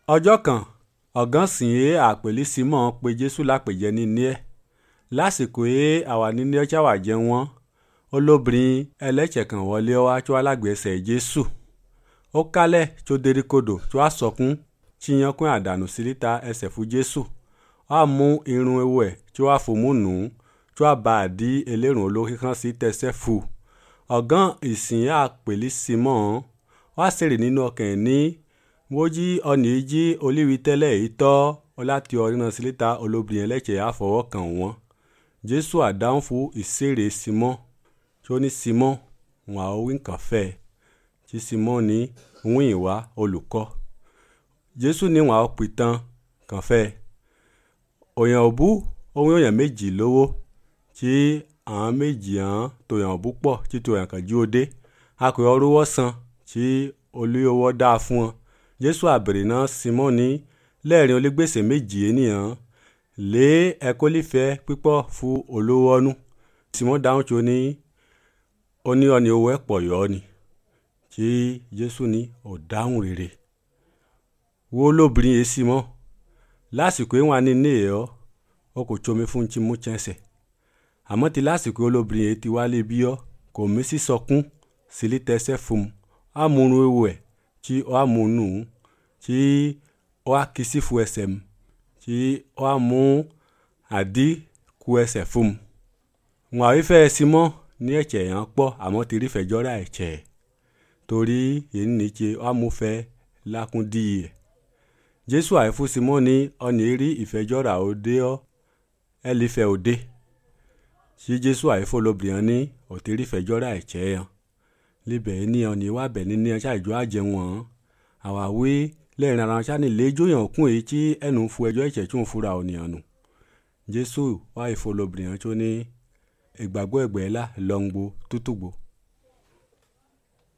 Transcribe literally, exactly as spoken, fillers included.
ọjọ́ kan ọ̀gánsìn ẹ̀ àpèlí Símọ̀ pe Jésù lápèjẹ níní ẹ̀ lásìkò ẹ̀ àwa níní ẹ̀ ṣàwà jẹ wọ́n olóbìnrin ẹlẹ́ṣẹ̀ kan wọlé wá tí wọ́n alágbèsè Jésù ó kálẹ̀ tí ó dérí kodò tí wọ́n sọkún tí yankun àdànù síríta ẹsẹ̀ fún Jésù wọ́n mú irun ewu ẹ̀ tí wọ́n fòmù nù tí wọ́n bá àdí elérùn olókè kan sí tẹsẹ̀ fù ọ̀gán ìsìn àpèlí Símọ̀ wọ́n sèrè nínú ọkàn ẹ̀ ní wójí ọ̀nì jí olíwi tẹ́lẹ̀ èyí tọ́ ọ láti ọ̀rìnà sílíta olóbìnrin ẹlẹ́ṣẹ̀ àfọwọ́kàn wọn Jésù àdáhùn fún ìṣeré Símọ̀ tí ó ní Símọ̀ wọn àwọn wí nǹkan fẹ́ tí Símọ̀ ní wín ìwà olùkọ́ Jésù ní wọn àwọn pìtàn kàn fẹ́ òyàn òbú ohun òyàn méjì lówó tí àwọn méjì hàn tòyàn òbú pọ̀ tí tòyàn kàn jí ó dé akọ̀yọ̀ orúwọ́ san tí olúyọwọ́ dáa fún wọn Jésù àbèrè náà Símọ̀ ní lẹ́ẹ̀rin olégbèsè méjì ènìyàn lé ẹ̀kọ́ lífẹ́ pípọ̀ fún olówó ọ̀nù Símọ̀ dáhùn tí ó ní ó ní ọ̀nì owó ẹ̀pọ̀ yọ ni tí Jésù ní ò dáhùn rere wo lóbìnrin yìí Símọ̀ lásìkò ìwọ̀n ní ní ẹ̀ ọ́ ó kò tsomi fún tí mú chẹ́sẹ̀ àmọ́ ti lásìkò olóbìnrin yìí ti wálé bí ọ́ kò mí sí sọkún sílí tẹsẹ̀ fún un amúnú ewu ẹ̀ tí ó amúnú tí ó akísí fún ẹsẹ̀ mu tí ó amú àdí ku ẹsẹ̀ fún un wọn àwífẹ́ Símọ̀ ní ẹ̀jẹ̀ yẹn pọ̀ àmọ́ ti rí fẹjọ́ra ẹ̀jẹ̀ torí èyí ní ṣe ó amúfẹ́ lákúndí ẹ̀ Jésù àìfún Símọ̀ ní ọ̀nì rí ìfẹjọ́ra òde ọ́ ẹ̀ lífẹ́ òde tí Jésù àìfún olóbìnrin ní òtí rí fẹjọ́ra ẹ̀jẹ̀ yẹn libẹ̀ ní ọ̀nì wà bẹ̀ níní ẹ̀ṣá ìjọ àjẹwọ̀n àwàwí lẹ́rìn ara ṣá ní lẹ́jọ́ yàn kún èyí tí ẹnu fún ẹjọ́ ẹ̀ṣẹ̀ tí òun fúra ònìyàn nù Jésù wà ìfọlọ́bìnrin tó ní ìgbàgbọ́ ẹ̀gbẹ́ ńlá lọ́ngbò tútùgbò